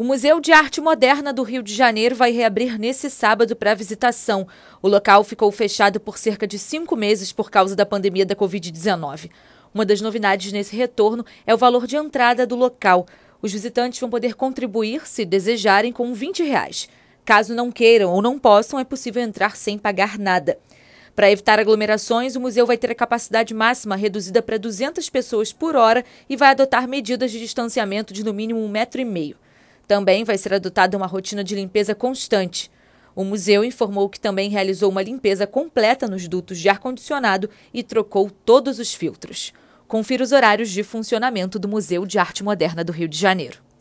O Museu de Arte Moderna do Rio de Janeiro vai reabrir nesse sábado para visitação. O local ficou fechado por cerca de 5 meses por causa da pandemia da Covid-19. Uma das novidades nesse retorno é o valor de entrada do local. Os visitantes vão poder contribuir, se desejarem, com R$ 20. Caso não queiram ou não possam, é possível entrar sem pagar nada. Para evitar aglomerações, o museu vai ter a capacidade máxima reduzida para 200 pessoas por hora e vai adotar medidas de distanciamento de no mínimo 1,5 metro. Também vai ser adotada uma rotina de limpeza constante. O museu informou que também realizou uma limpeza completa nos dutos de ar-condicionado e trocou todos os filtros. Confira os horários de funcionamento do Museu de Arte Moderna do Rio de Janeiro.